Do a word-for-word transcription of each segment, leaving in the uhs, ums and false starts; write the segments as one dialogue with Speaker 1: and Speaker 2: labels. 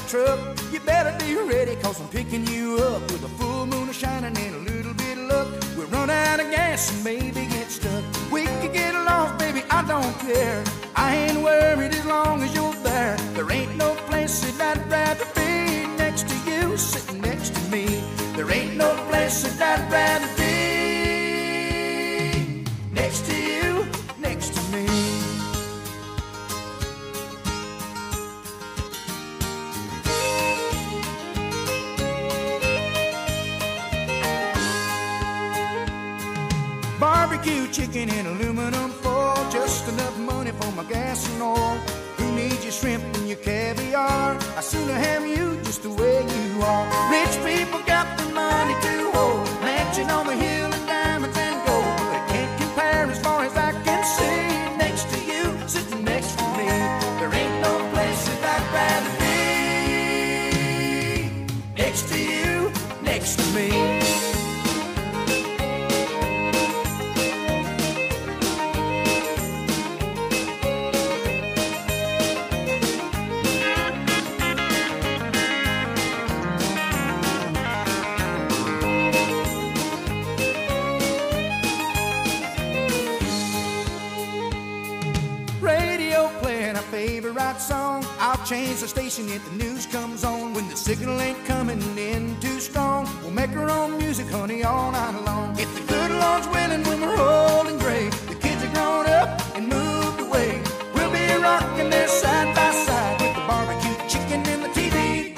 Speaker 1: truck. You better be ready, cause I'm picking you up with a full moon shining and a little bit of luck. We'll run out of gas and maybe get stuck. We could get lost, baby, I don't care. I ain't worried as long as you're there. There ain't no place that I'd rather be next to you, sitting next to me. There ain't no place that I'd rather be next to you, next to me. Barbecue chicken in aluminum foil, just enough money for my gas and oil. Who needs your shrimp and your caviar? I sooner have you just the way you are. Rich people got the money to hold, mansion on the hill and diamonds and gold, but it can't compare as far as I can see. Next to you, sitting next to me, there ain't no place that I'd rather be. Next to you, next to me. Favorite song, I'll change the station if the news comes on. When the signal ain't coming in too strong, we'll make our own music, honey, all night long. If the good Lord's willing, when we're old and gray, the kids are grown up and moved away, we'll be rocking there side by side with the barbecue chicken and the T V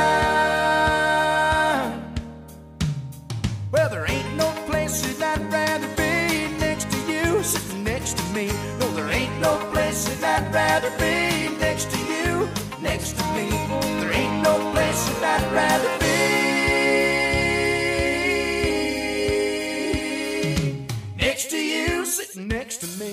Speaker 1: guide. Well, there ain't no place that I'd rather be next to you, sitting next to me. No, there ain't no place that I'd rather be next to you, next to me. There ain't no place that I'd rather be next to you, sitting next to me.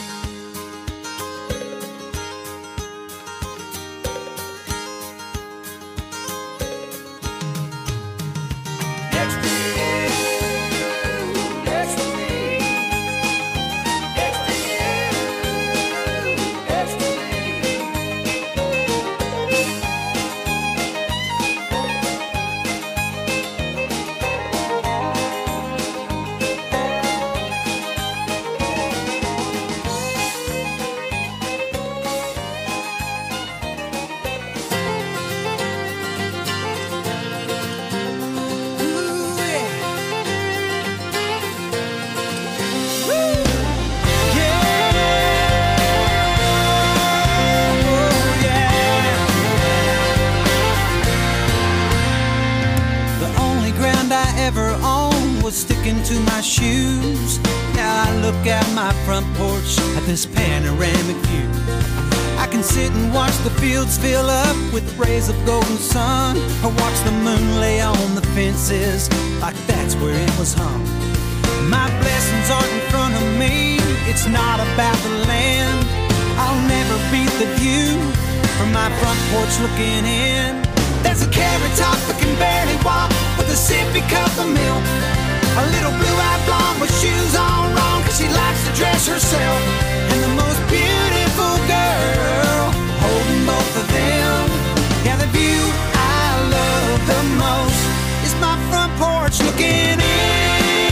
Speaker 2: Sticking to my shoes. Now I look out my front porch at this panoramic view. I can sit and watch the fields fill up with rays of golden sun, or watch the moon lay on the fences like that's where it was hung. My blessings aren't in front of me, it's not about the land. I'll never beat the view from my front porch looking in. There's a carrot top that can barely walk with a sippy cup of milk. A little blue-eyed blonde with shoes on wrong, cause she likes to dress herself. And the most beautiful girl holding both of them. Yeah, the view I love the most is my front porch looking in.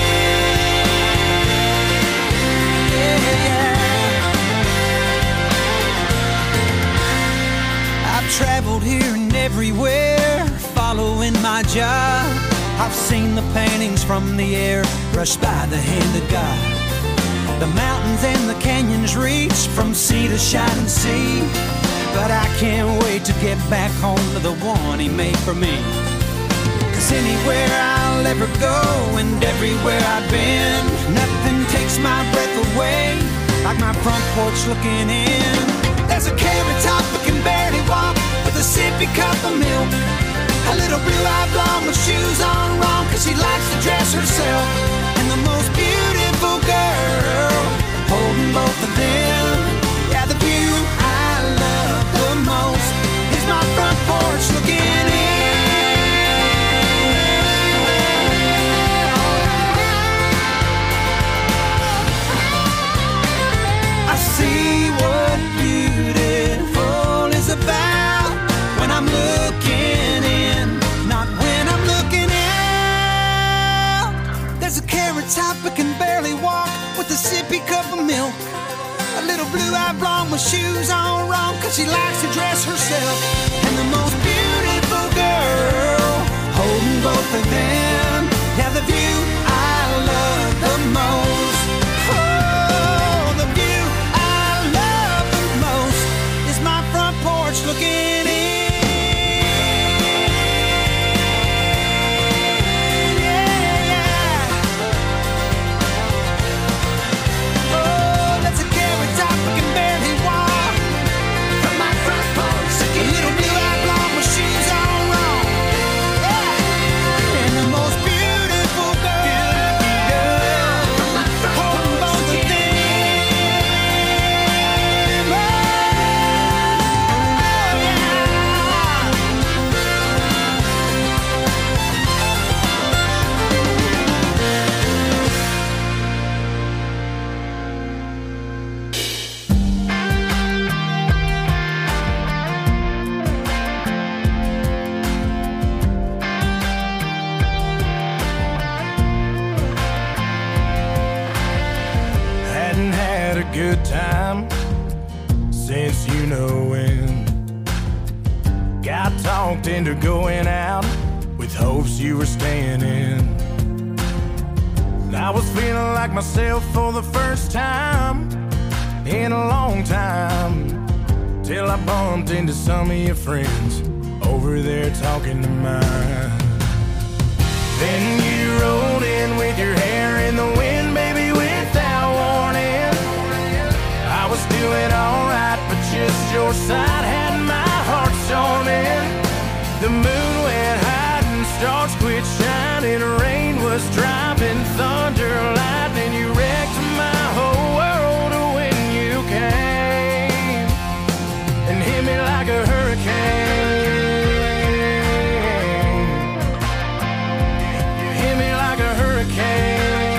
Speaker 2: Yeah, yeah. I've traveled here and everywhere, following my job. I've seen the paintings from the air brushed by the hand of God. The mountains and the canyons reach from sea to shining sea. But I can't wait to get back home to the one He made for me. Cause anywhere I'll ever go and everywhere I've been, nothing takes my breath away like my front porch looking in. There's a carrot top that can barely walk with a sippy cup of milk. A little blue-eyed blonde with shoes on wrong, cause she likes to dress herself. And the most beautiful girl holding both of them. Yeah, the view I love the most is my front porch looking in. I see what beautiful is about when I'm looking carrot top but can barely walk with a sippy cup of milk. A little blue-eyed blonde with shoes on wrong, cause she likes to dress herself. And the most beautiful girl holding both of them. Yeah, the view I love the most. Oh, the view I love the most is my front porch looking in.
Speaker 1: Good time since you know when. Got talked into going out with hopes you were staying in. I was feeling like myself for the first time in a long time, till I bumped into some of your friends over there talking to mine. Then you rolled in with your hair in the wind, baby, without warning. I was doing alright, but just your side had my heart storming. The moon went high and stars quit shining. Rain was dropping, thunder, lightning. You wrecked my whole world when you came and hit me like a hurricane. You hit me like a hurricane.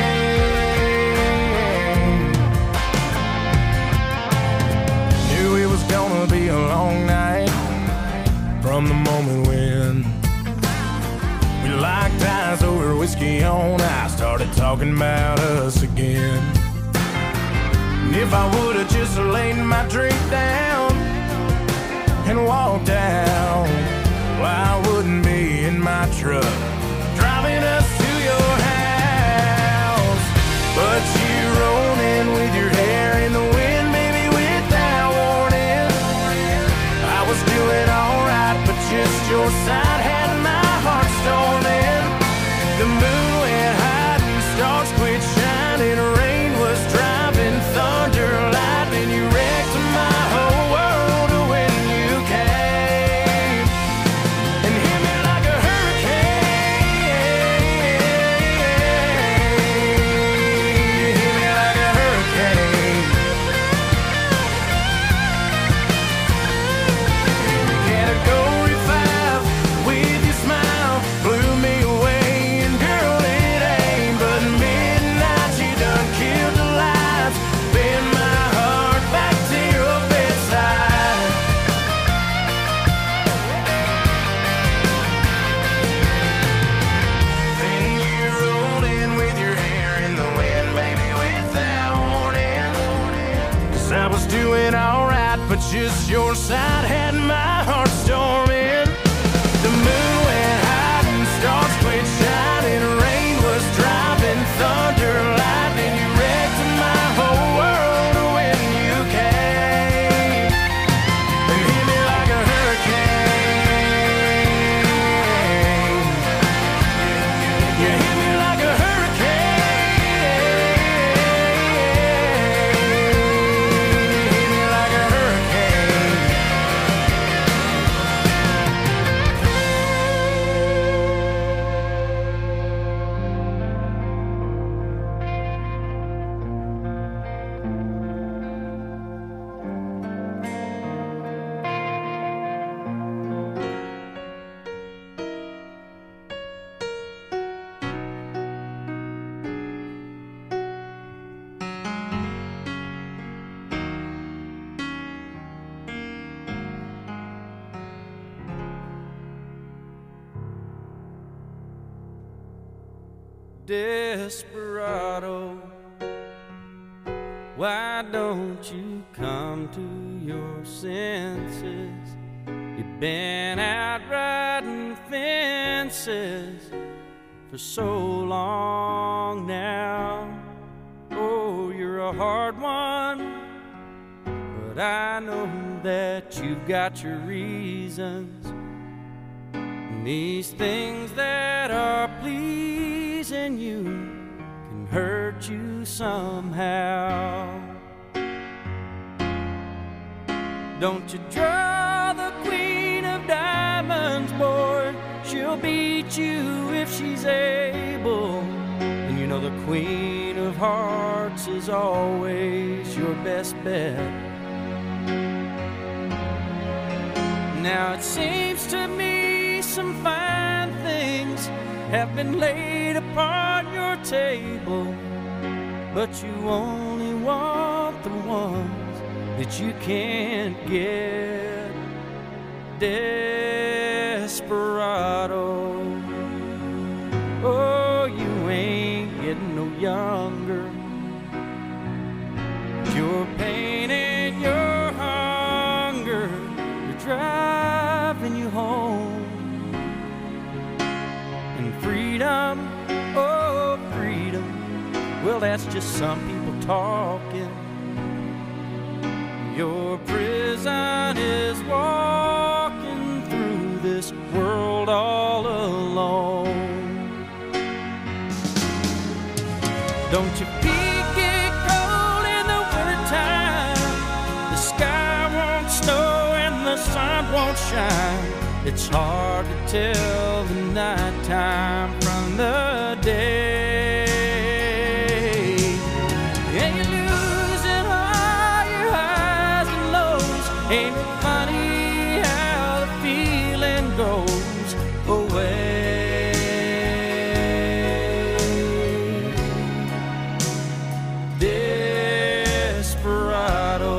Speaker 1: Gonna be a long night from the moment when we locked eyes over whiskey on ice, started talking about us again. And if I would've just laid my drink down and walked out, well, I wouldn't be in my truck driving us to your house. But you rolled in with your hair in the wind, baby, without warning. I was doing alright, but just your side had my heart storming. The moon went high and stars quit shining. Rain was dropping, thunder, lightning. You wrecked my whole world when you came and hit me like a hurricane. You hit me like a hurricane. Category five with your smile blew me away, and girl, it ain't but midnight. You done killed the lights, bend my heart back to your bedside. Then you rolled in with your hair in the wind, baby, without warning. 'Cause I was doing alright, but just your side had my heart storming. The moon went high and stars quit shining. Rain was dropping, thunder, lightning. You wrecked my whole world when you came and hit me like a hurricane. You hit me like a hurricane. You hit me like a hurricane.
Speaker 3: desperado, why don't you come to your senses? You've been out riding fences for so long now. Oh, you're a hard one, but I know that you've got your reasons. And these things that are pleasing you can hurt you somehow. Don't you draw the queen of diamonds, boy. She'll beat you if she's able. And you know the queen of hearts is always your best bet. Now it seems to me some fine things have been laid upon your table, but you only want the ones that you can't get. Desperado, oh, you ain't getting no younger. Your pain and your hunger are driving you home. And freedom, oh, freedom, well, that's just some people talking. Your prison is walking through this world all alone. Don't your feet get cold in the wintertime? The sky won't snow and the sun won't shine. It's hard to tell the nighttime from the day. And you're losing all your highs and lows. Ain't it funny how the feeling goes away? Desperado,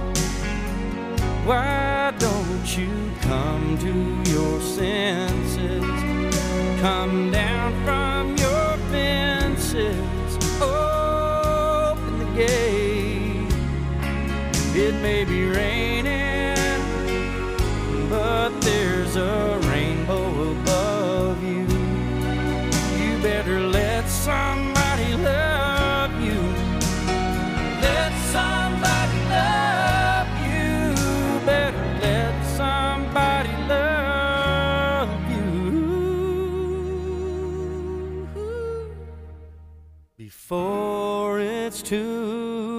Speaker 3: why don't you come to your senses? Come down from your fences, open the gate. It may be raining, but there's a rainbow above you. You better let somebody love you. Let somebody love you. Better let somebody love you before it's too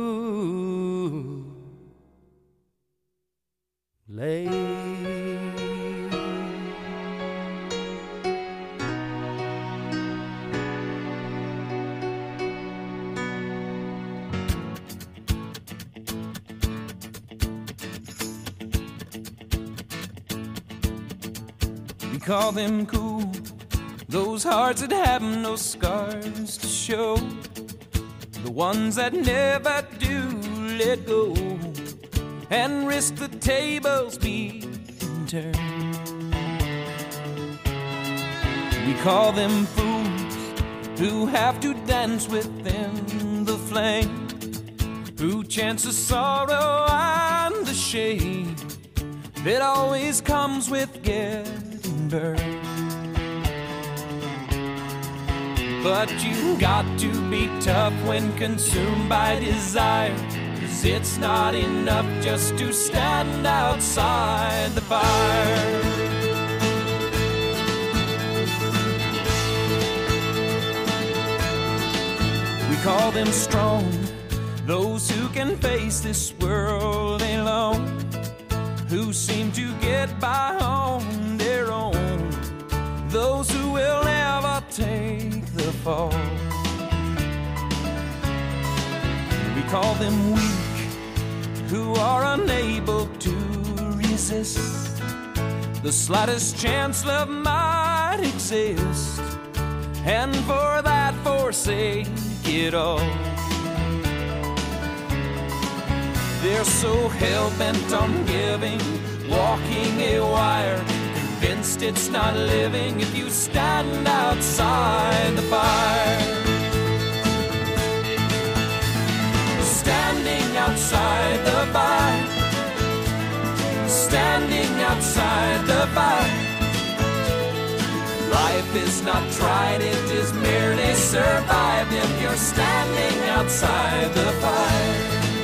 Speaker 3: late.
Speaker 4: We call them cool, those hearts that have no scars to show, the ones that never do let go and risk the tables being turned. We call them fools who have to dance within the flame, who chance the sorrow and the shame that always comes with getting burned. But you got to be tough when consumed by desire, 'cause it's not enough just to stand outside the fire. We call them strong, those who can face this world alone, who seem to get by on their own, those who will never take the fall. We call them weak, who are unable to resist the slightest chance love might exist, and for that forsake it all. They're so hell-bent on giving, walking a wire, convinced it's not living if you stand outside the fire. outside the fire. Life is not tried, it is merely survived if you're standing outside the fire.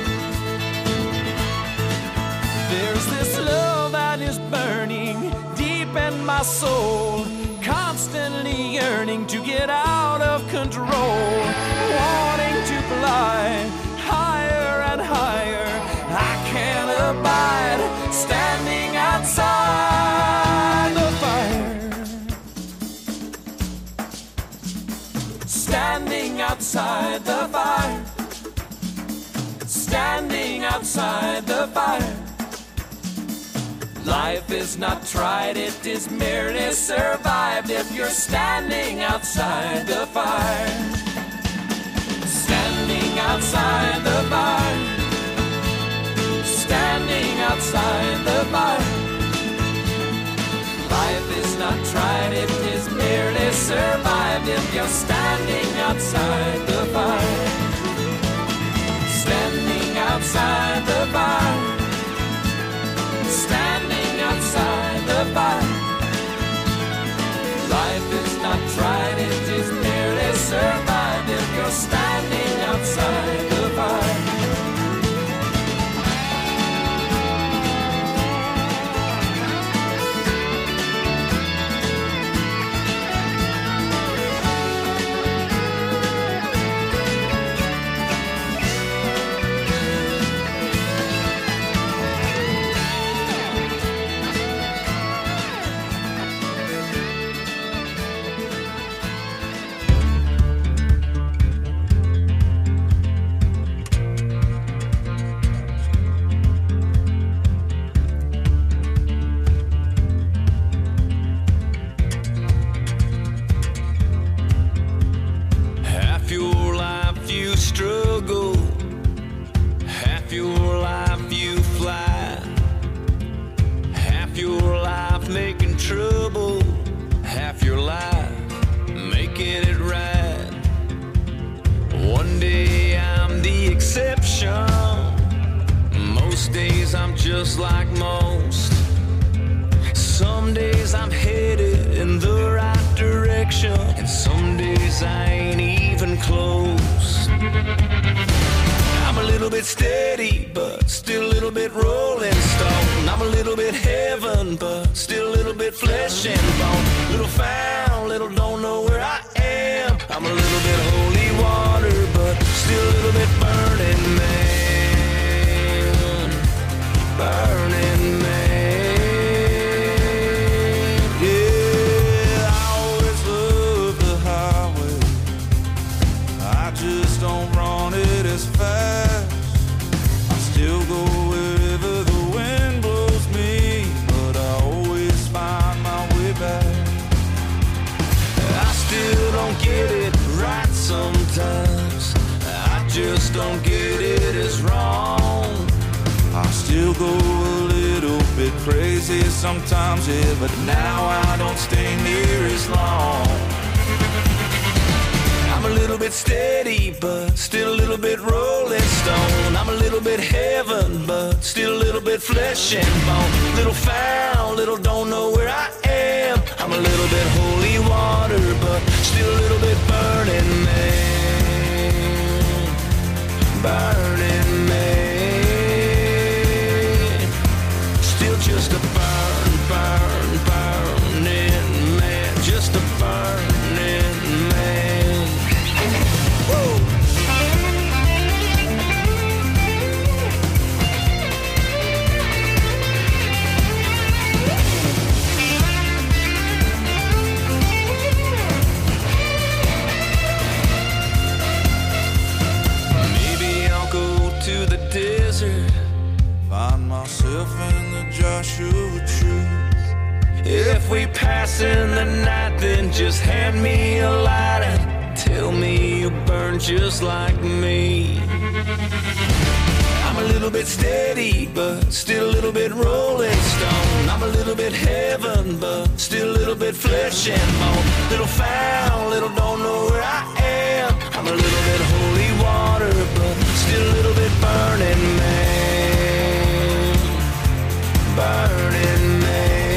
Speaker 4: There's this love that is burning deep in my soul, constantly yearning to get out of control, wanting to fly higher and higher. I can't abide standing outside the fire. Standing outside the fire. Standing outside the fire. Life is not tried, it is merely survived if you're standing outside the fire. Standing outside the fire. Standing outside the fire. Life is not tried, it is merely survived if you're standing outside the fire. Standing outside the fire. Standing outside the fire. Life is not tried, it is merely survived if you're standing outside the fire. Just like most. Some days I'm headed in the right direction, and some days I ain't even close. I'm a little bit steady, but still a little bit rolling stone. I'm a little bit heaven, but still a little bit flesh and bone. Little found, little don't know where I am. I'm a little bit holy water, but still a little bit burning man. Burning man. Yeah, I always love the highway. I just don't run it as fast. I still go wherever the wind blows me, but I always find my way back. I still don't get it right sometimes. I just don't get it as wrong. I still go a little bit crazy sometimes, yeah, but now I don't stay near as long. I'm a little bit steady, but still a little bit rolling stone. I'm a little bit heaven, but still a little bit flesh and bone. Little found, little don't know where I am. I'm a little bit holy water, but still a little bit burning man. Burning man. Just a burn, burn, burning man. Just a burning man. Woo! Maybe I'll go to the desert, find myself in Joshua tree. If we pass in the night, then just hand me a light and tell me you burn just like me. I'm a little bit steady, but still a little bit rolling stone. I'm a little bit heaven, but still a little bit flesh and bone. Little found, little don't know where I am. I'm a little bit holy water, but still a little bit burning man. Burning man.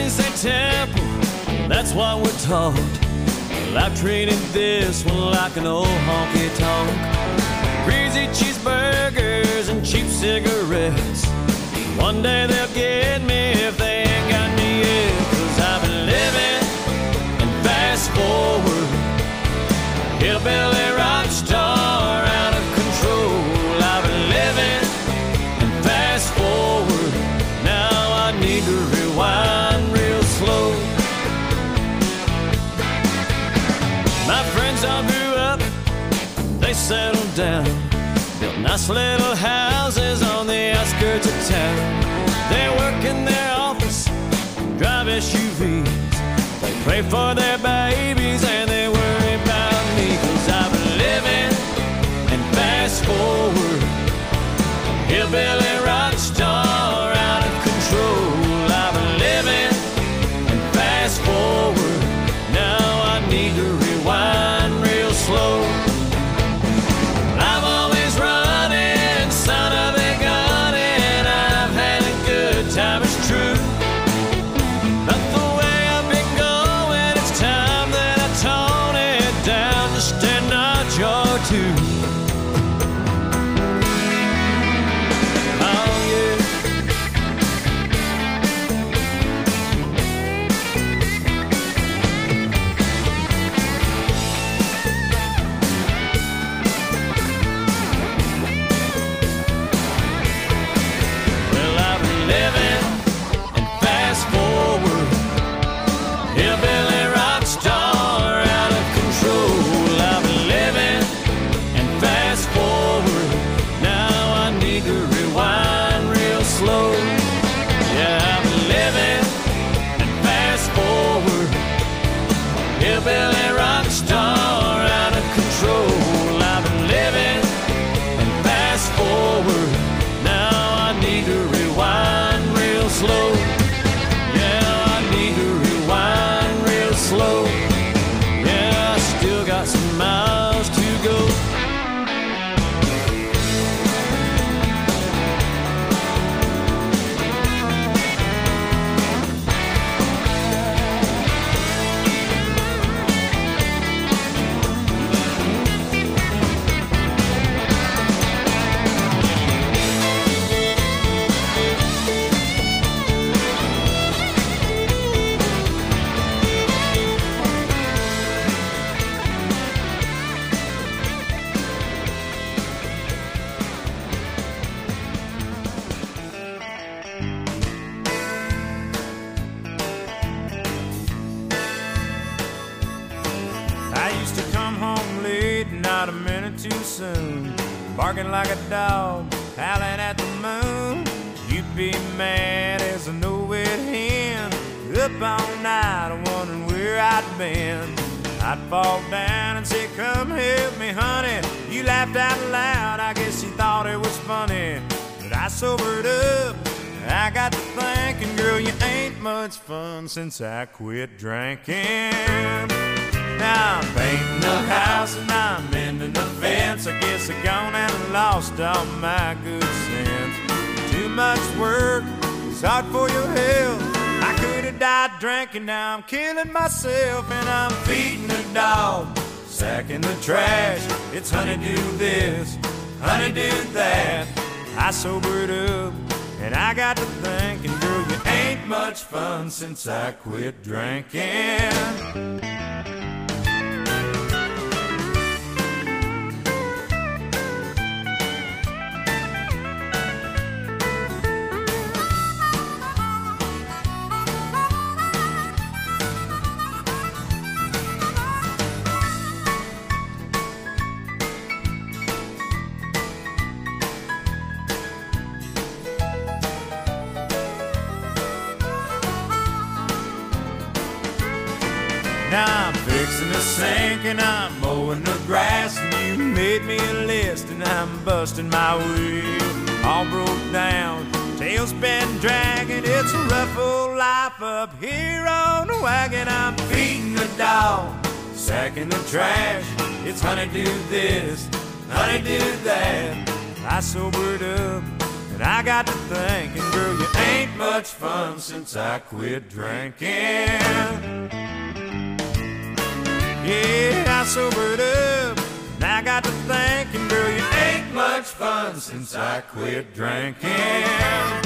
Speaker 4: is a temple, that's what we're taught. Well, I've treated this one like an old honky-tonk. Greasy cheeseburgers and cheap cigarettes. One day they'll get me if they ain't got me yet. Cause I've been living and fast forward, hillbilly rock star out of control. I've been living and fast forward, now I need to rewind real slow. My friends all grew up, they settled down, built nice little houses on the outskirts of town. They work in their office, drive S U Vs, they pray for their babies and they worry about me. Cause I've been living and fast forward, hillbilly rock star out of control. I've been living and fast forward, now I need to rewind real slow. I'm always running, son of a gun, and I've had a good time, it's true. But the way I've been going, it's time that I tone it down just a notch or two. Oh yeah. Well, I've been living and fast forward, hillbilly rock star out of control. I've been living and fast forward, now I need to rewind real slow. Yeah, I've been living and fast forward, hillbilly rock star out of control. I've been living and fast forward, now I need to rewind real slow. Yeah, I need to rewind real slow. Yeah, I still got some miles to go.
Speaker 1: I used to come home late, not a minute too soon, barking like a dog, howling at the moon. You'd be mad as a no-wit hen, up all night wondering where I'd been. I'd fall down and say, come help me, honey. You laughed out loud, I guess you thought it was funny. But I sobered up, I got to thinking, girl, you ain't much fun since I quit drinking. Now I'm painting the house and I'm mending the fence. I guess I gone and lost all my good sense. Too much work, it's hard for your health. I could have died drinking, now I'm killing myself. And I'm feeding the dog, sacking the trash. It's honey-do this, honey-do that. I sobered up and I got to thinking, girl, you ain't much fun since I quit drinking. Now I'm fixing the sink and I'm mowing the grass, and you made me a list and I'm busting my wheel. All broke down, tail's been dragging. It's a rough old life up here on the wagon. I'm feeding the dog, sacking the trash. It's honey-do this, honey-do that. I sobered up and I got to thinking, girl, you ain't much fun since I quit drinking. Yeah, I sobered up, and I got to thinking, girl, you ain't much fun since I quit drinking.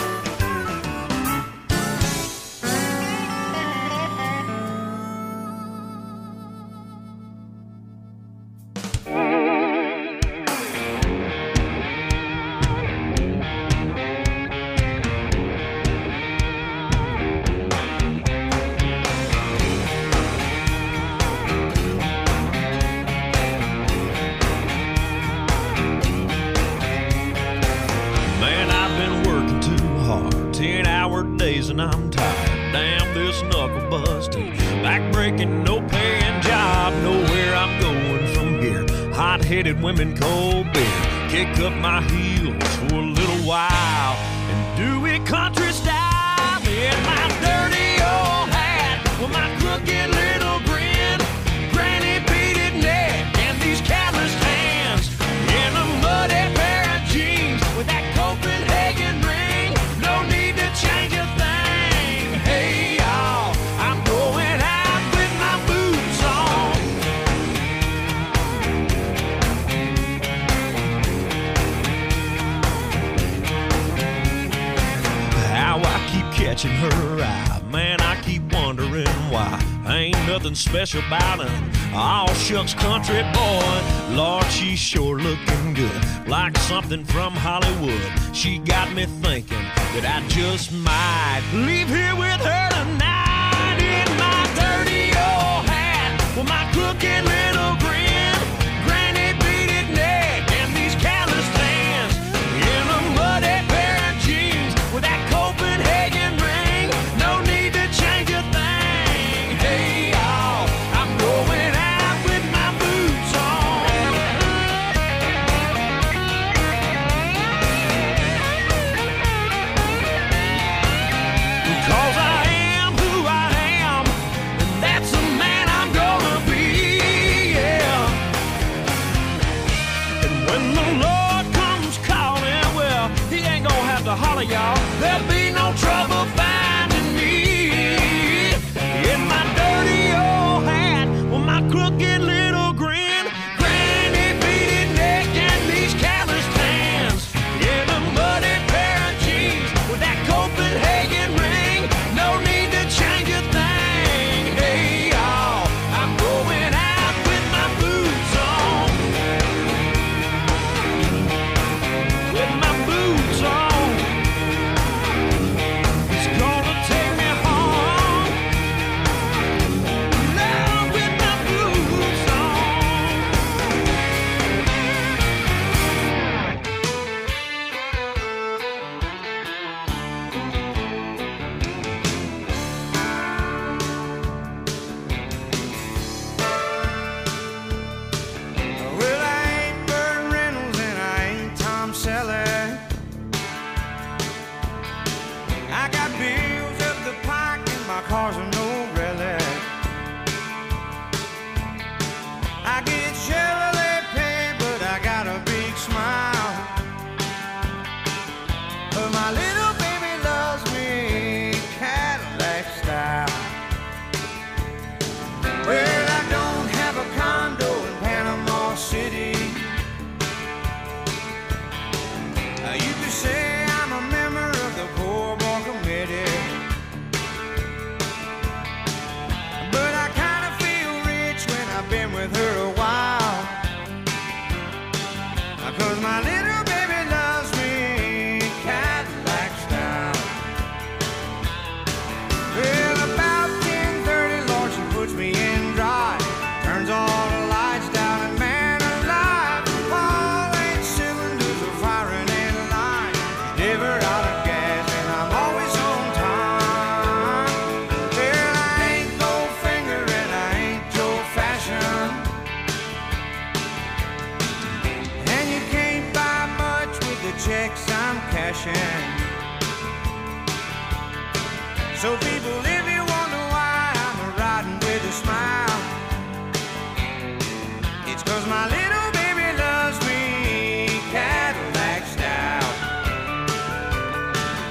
Speaker 5: And I'm tired, damn this knuckle busting, back breaking, no paying job, nowhere I'm going from here. Hot-headed women, cold beer, kick up my heels for a little while and do it country style. In my dirty old hat, with my crooked little grin, granny beaded neck and these calloused hands, in a muddy pair of jeans with that Copenhagen ring, no need to change a thing. Hey y'all, I'm going out with my boots on. How I keep catching her eye, man, I keep wondering why. Ain't nothing special about her, all shucks country boy. Lord, she's sure looking good, like something from Hollywood. She got me thinking that I just might leave here with her tonight. In my dirty old hat, with my crooked little grin, granny beaded neck and these calloused hands, in a muddy pair of jeans with that Copenhagen ring, no need to change a thing. Hey y'all, I'm going out with my boots on. Cause I am who I am, and that's the man I'm gonna be, yeah. And when the Lord comes calling, well, he ain't gonna have to holler, y'all. There'll be no trouble finding me. In my dirty old hat, with my crooked little grin, granny beaded neck and these calloused hands, in a muddy pair of jeans with that Copenhagen ring, no need to change a thing. Hey y'all, I'm going out with my boots on, with my boots on. It's gonna take me home now with my boots on.
Speaker 1: Well, I ain't Burt Reynolds and I ain't Tom Selleck. I got bills up the pike and my car's a no relic. I get Chevrolet pay, but I got a big smile. But my little baby loves me Cadillac style. Well, I don't have a condo in Panama City. Uh, you could say I'm a member of the Poor Boy Committee. But I kind of feel rich when I've been with her a while. Uh, Cause my little baby loves me Cadillac style. Well, about ten thirty, Lord, she puts me in drive, turns all the lights down, and man alive, all eight cylinders are firing in line. Never out of gas, and I'm always on time. Well, I ain't Goldfinger and I ain't Joe Fashion, and you can't buy much with the checks I'm cashing. So people, if you wonder why I'm riding with a smile, it's cause my little baby loves me Cadillac style.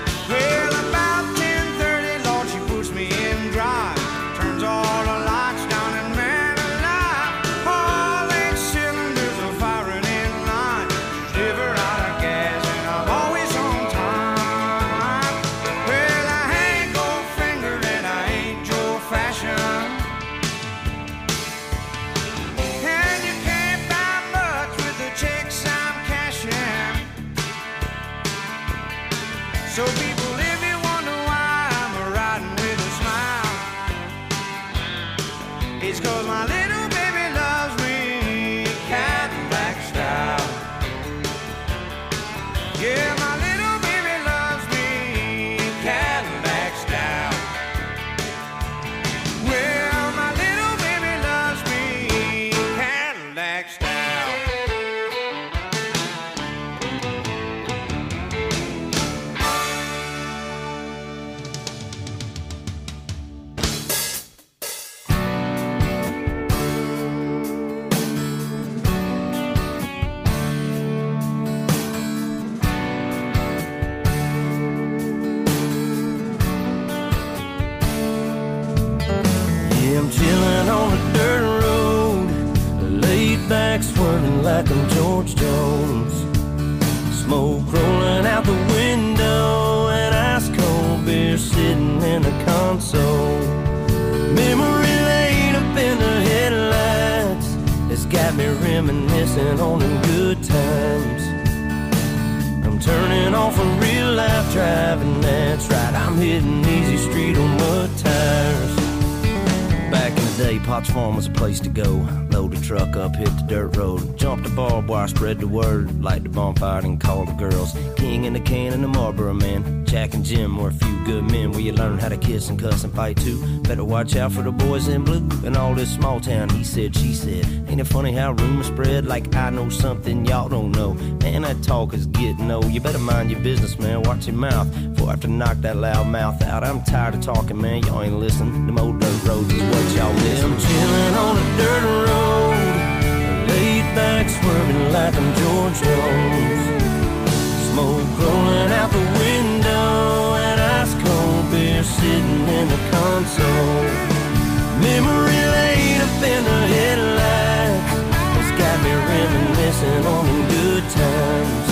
Speaker 3: I'm chilling on a dirt road, laid back swerving like I'm George Jones. Smoke rolling out the window and ice cold beer sitting in the console. Memory lane up in the headlights has got me reminiscing on them good times. I'm turning off a real life driving, that's right, I'm hitting easy street on mud tires. Back in the day, Potts Farm was a place to go. Load the truck up, hit the dirt road, jump the barbed wire, spread the word, light the bonfire and call the girls. King in the can and the Marlboro man, Jack and Jim were a few good men where you learn how to kiss and cuss and fight too. Better watch out for the boys in blue and all this small town he said, she said. Ain't it funny how rumors spread like I know something y'all don't know? Man, that talk is getting old. You better mind your business, man, watch your mouth before I have to knock that loud mouth out. I'm tired of talking, man, y'all ain't listening. Them old dirt roads is what y'all miss. I'm chilling on a dirt road, laid back swerving like I'm George Jones. Smoke rolling out the window and ice cold beer sitting in the console. Memory lane up in the headlights has got me reminiscing on them good times.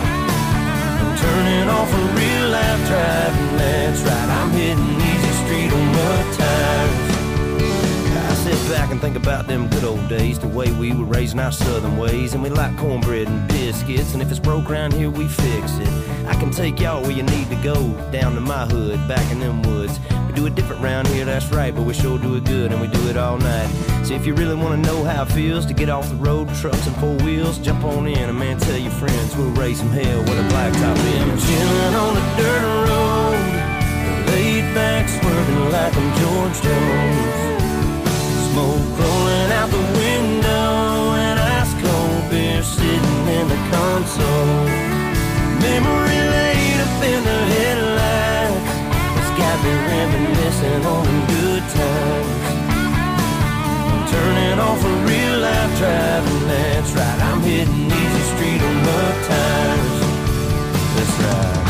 Speaker 3: I'm turning off a real life driving, that's right, I'm hitting easy street on mud tires. I sit back and think about them good old days, the way we were raising our southern ways, and we like cornbread and biscuits, and if it's broke around here, we fix it. I can take y'all where you need to go, down to my hood, back in them woods. We do it different round here, that's right, but we sure do it good, and we do it all night. So if you really want to know how it feels to get off the road, trucks and four wheels, jump on in, and man, tell your friends we'll raise some hell with a blacktop in. I'm chilling on a dirt road, laid back swerving like I'm George Jones. Smoke rolling out the window and ice cold beer sitting in the console. Memory lane up in the headlights has got me reminiscing on them good times. I'm turning off a real life driving, that's right, I'm hitting easy street on mud tires. That's right.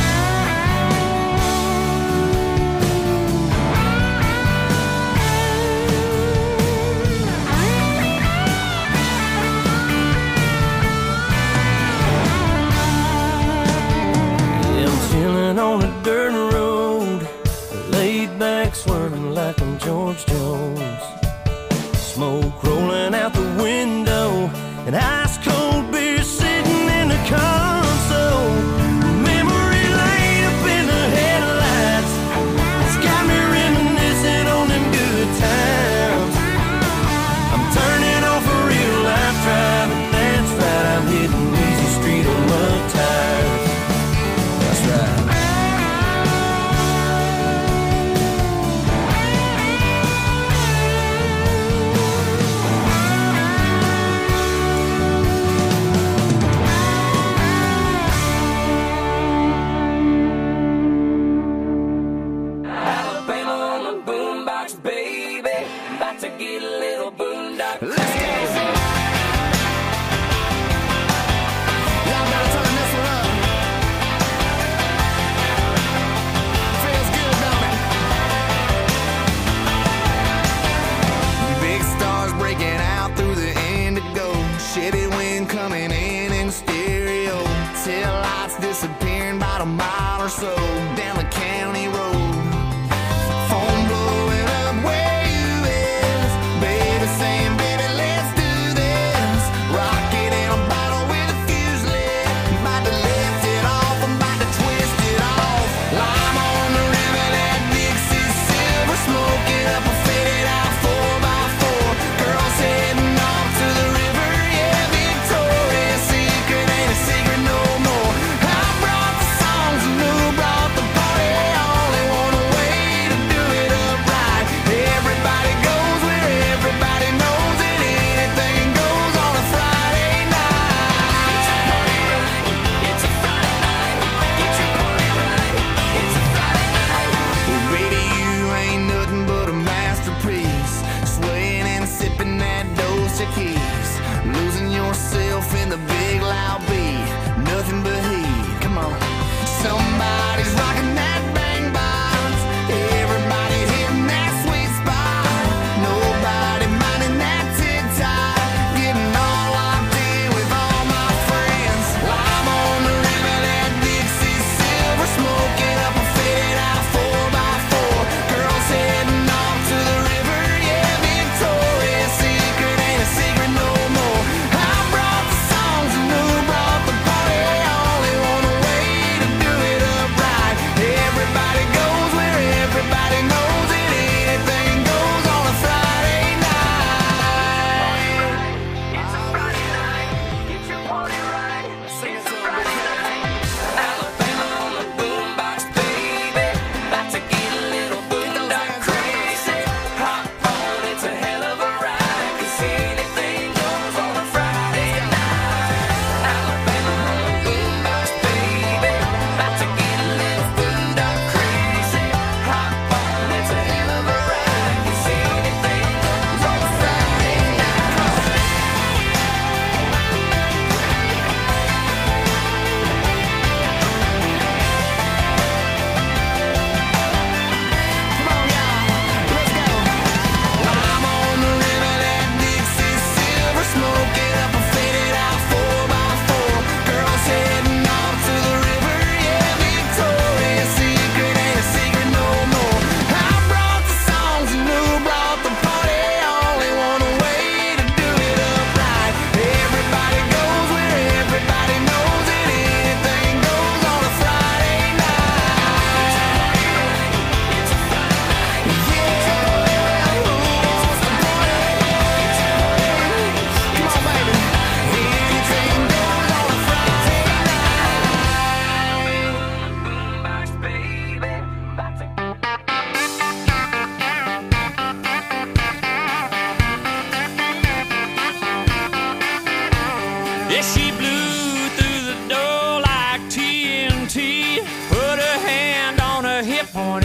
Speaker 3: On a dirt road, laid back swerving like I'm George Jones. Smoke rolling out the window and ice cold beer sitting in the console. Memory lane up in the headlights, it's got me reminiscing on them good times. I'm turning off a real life driving, that's right, I'm hitting easy street on mud tires. That's right.
Speaker 1: Disappearing about a mile or so down the county road. Phone blowing up where you is. Baby saying, baby, let's do this. Rocket in a bottle with a fuse lit. I'm about to lift it off, I'm about to twist it off. Lime on the river, that Dixie silver. Smoking up a faded out four by four. Girls heading off to the river, yeah, Victoria's Secret ain't a secret no more. Songs and who brought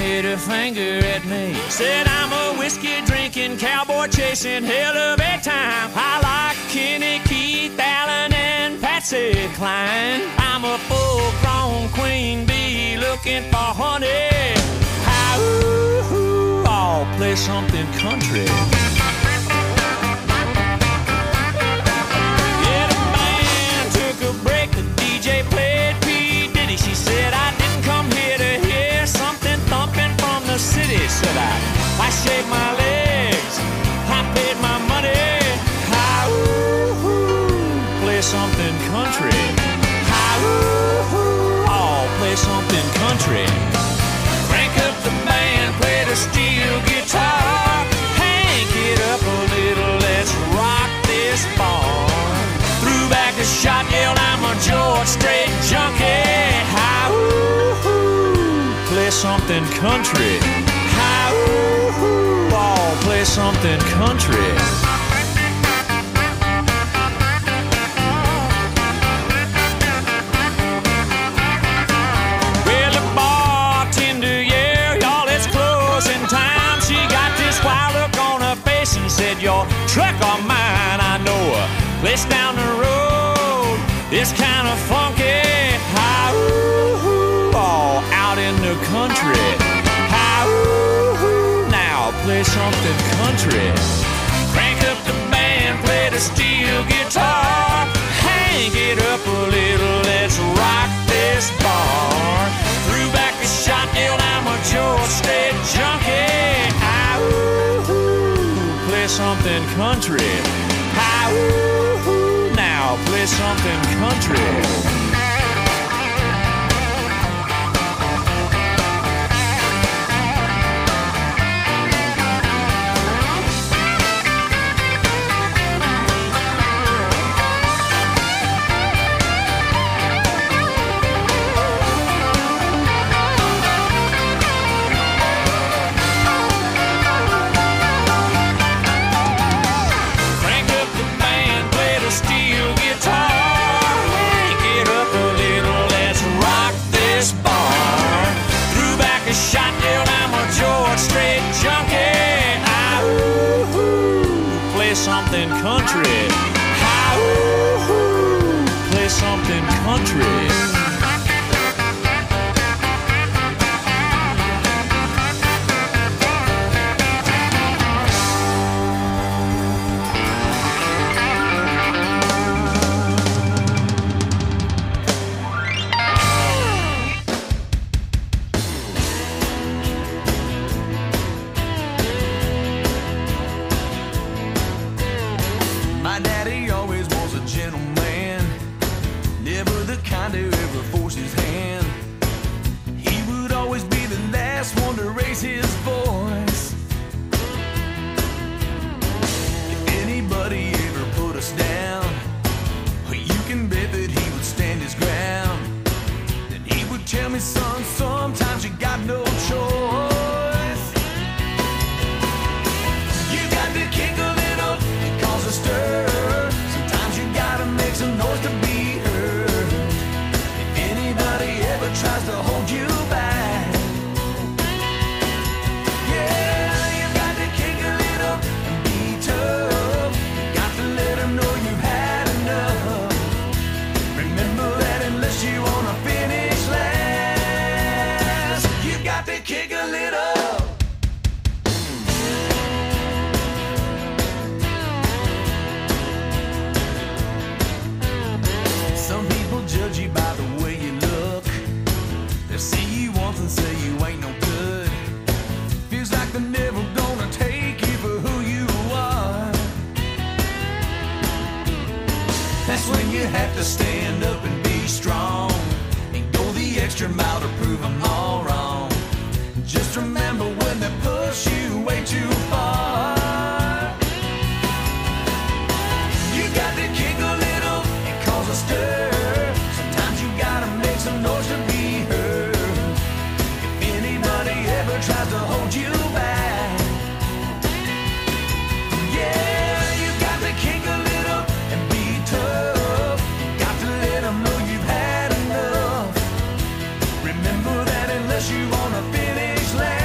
Speaker 3: pointed a finger at me.
Speaker 5: Said I'm a whiskey drinking, cowboy chasing, hell of a time. I like Kenny, Keith, Allen, and Patsy Cline. I'm a full-grown queen bee looking for honey. How, ooh, ooh, I'll play something country. Yeah, the band took a break, the D J played P. Diddy. She said I didn't come here to hear something thumping from the city. Said I, I shaved my legs, I paid my money. How, ooh, ooh, play something country. How, ooh, ooh, I'll play something country. Crank up the band, play the steel guitar. Hank it up a little, let's rock this barn. Threw back a shot, yelled I'm a George Strait junkie. How, ooh, ooh, play something country. How, ooh, ooh, I'll play something country. Well, the bartender, yeah, y'all, it's closing time. She got this wild look on her face and said, your truck or mine, I know a place down the road. It's kind of funky. How, ooh, ooh, all out in the country. How, ooh, ooh, now play something country. Crank up the band, play the steel guitar. Hang it up a little, let's rock this bar. Threw back a shot, yelled I'm a George Strait junkie. How, ooh, ooh, play something country. How, ooh, ooh, now play something country. Something country. How, ooh, ooh, play something country.
Speaker 1: Unless you wanna finish last.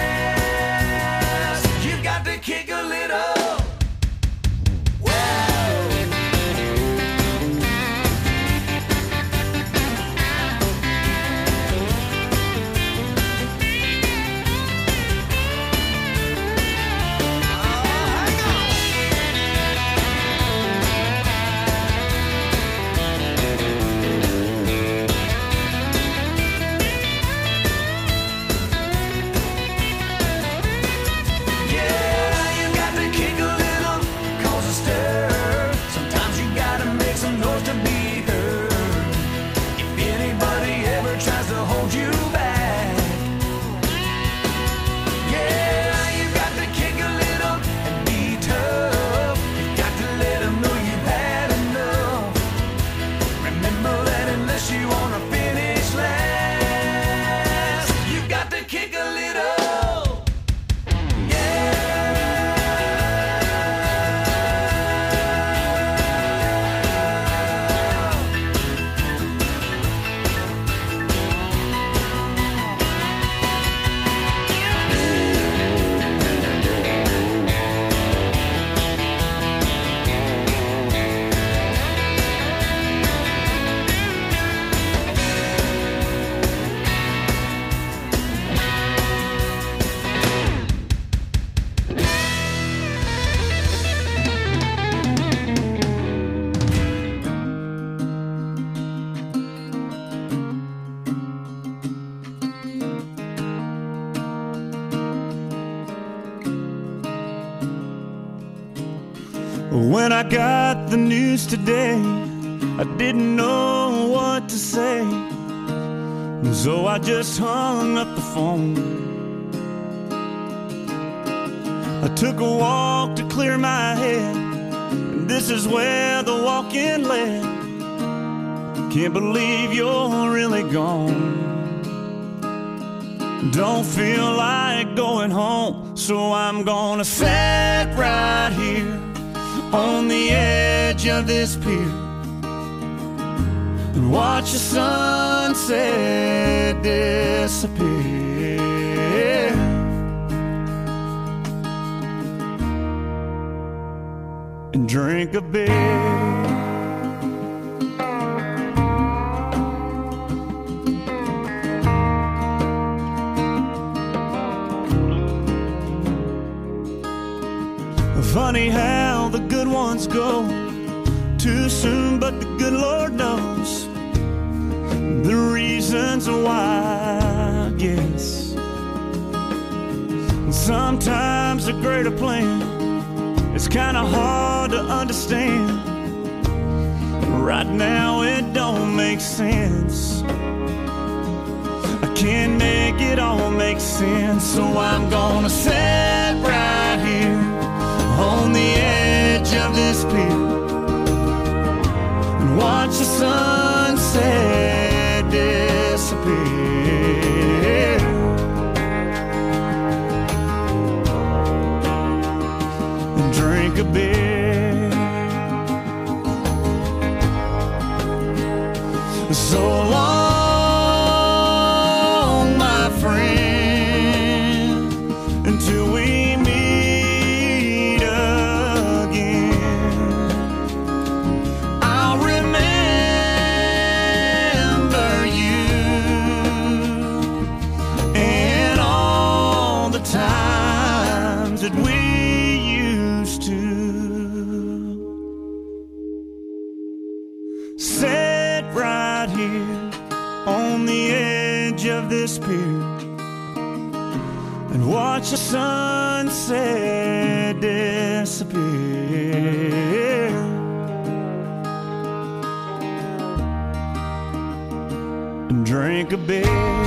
Speaker 1: When I got the news today, I didn't know what to say, so I just hung up the phone. I took a walk to clear my head, and this is where the walk-in led. Can't believe you're really gone. Don't feel like going home, so I'm gonna sit right here on the edge of this pier and watch the sunset disappear, and drink a beer. Funny how the good ones go too soon, but the good Lord knows the reasons why, I guess. Sometimes a greater plan is kinda hard to understand. Right now it don't make sense. I can't make it all make sense, so I'm gonna sit right here on the edge of this pier and watch the sunset disappear, and drink a beer. So long, my friend, until we that we used to sit right here on the edge of this pier and watch the sunset disappear, and drink a beer.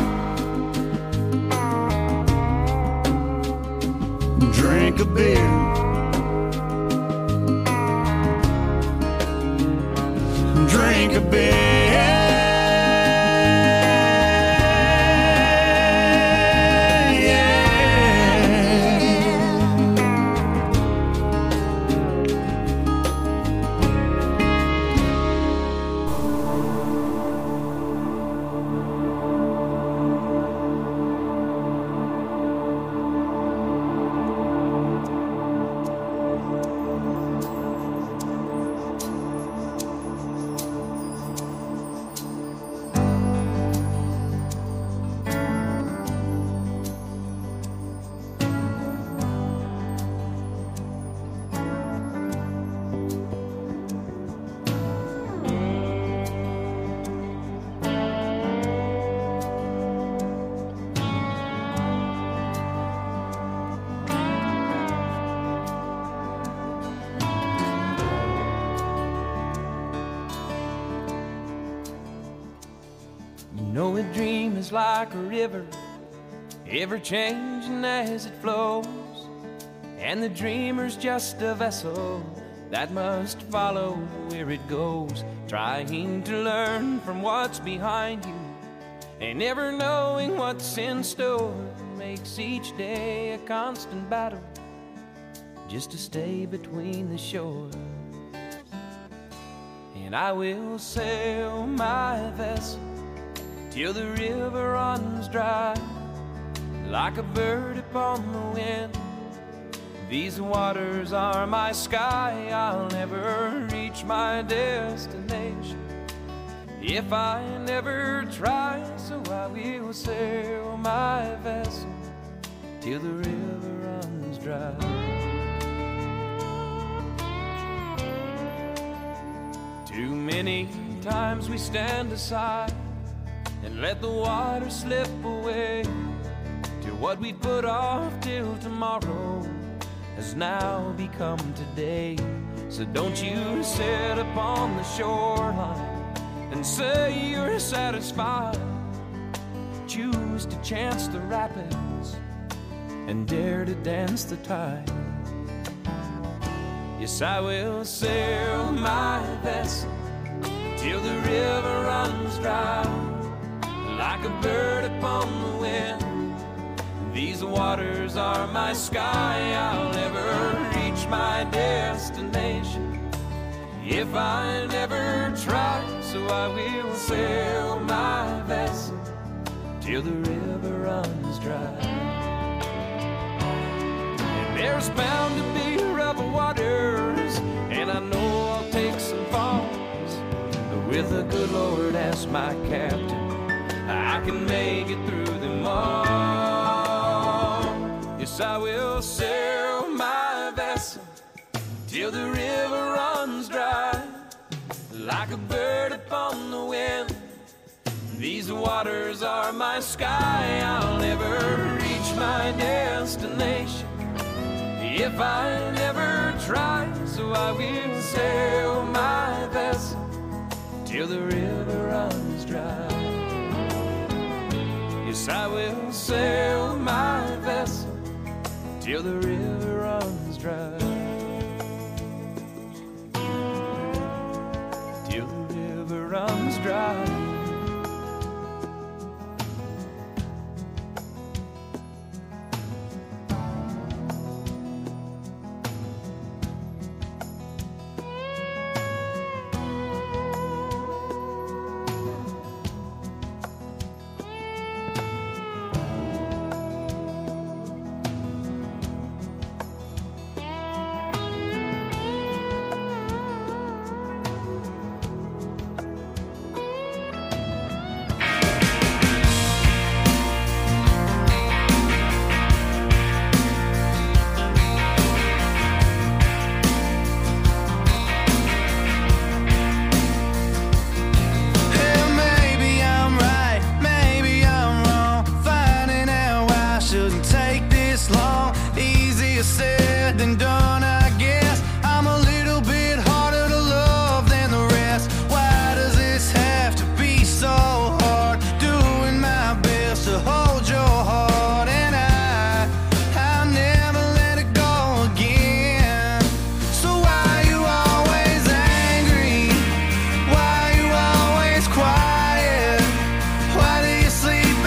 Speaker 1: Drink a beer, drink a beer,
Speaker 3: know a dream is like a river, ever changing as it flows, and the dreamer's just a vessel that must follow where it goes, trying to learn from what's behind you and never knowing what's in store, makes each day a constant battle just to stay between the shore. And I will sail my vessel till the river runs dry, like a bird upon the wind. These waters are my sky, I'll never reach my destination if I never try, so I will sail my vessel till the river runs dry. Too many times we stand aside and let the water slip away to what we put off till tomorrow,
Speaker 4: has now become today. So don't you sit upon the shoreline and say you're satisfied. Choose to chance the rapids and dare to dance the tide. Yes, I will sail my vessel till the river runs dry. Like a bird upon the wind, these waters are my sky. I'll never reach my destination if I never try. So I will sail my vessel till the river runs dry. And there's bound to be rough waters, and I know I'll take some falls, but with the good Lord as my captain, I can make it through them all. Yes, I will sail my vessel till the river runs dry. Like a bird upon the wind, these waters are my sky. I'll never reach my destination if I never try. So I will sail my vessel till the river runs dry. Yes, I will sail my vessel till the river runs dry. Till the river runs dry.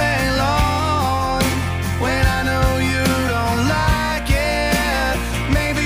Speaker 1: Maybe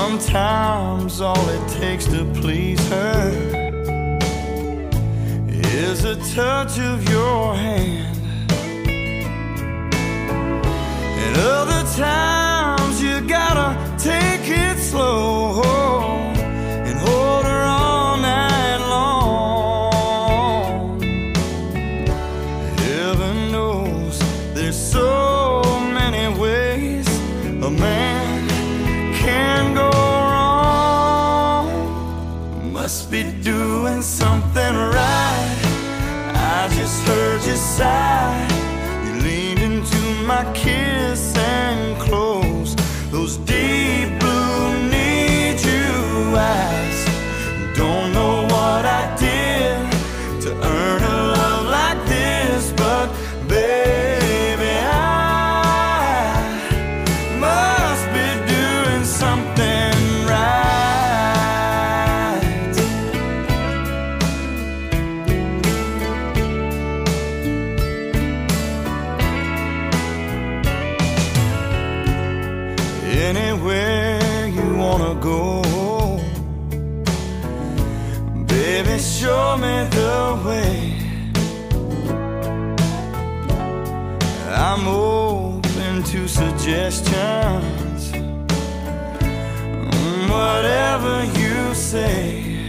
Speaker 1: Sometimes all it takes to please her is a touch of your hand. And other times you gotta take it slow and hold her all night long. Heaven knows there's so many ways a man can go wrong. Must be doing something right. I just heard you sigh. You leaned into my kiss and closed those deep blue need you eyes. Don't know what I did to earn a love like this, but baby, I must be doing something right. Anywhere you wanna go, baby, show me the way. I'm open to suggestions, whatever you say.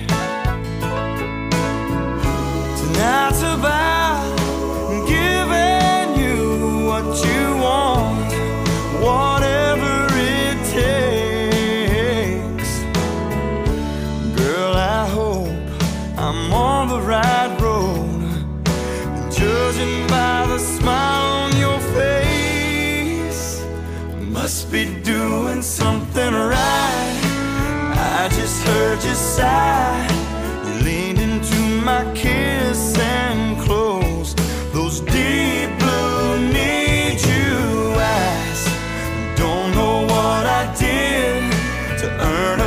Speaker 1: Tonight's about giving you what you want, whatever it takes. Girl, I hope I'm on the right road, judging by the smile on your face. Must be doing something right. I just heard you sigh. You leaned into my kiss and closed those deep blue need you eyes. Don't know what I did to earn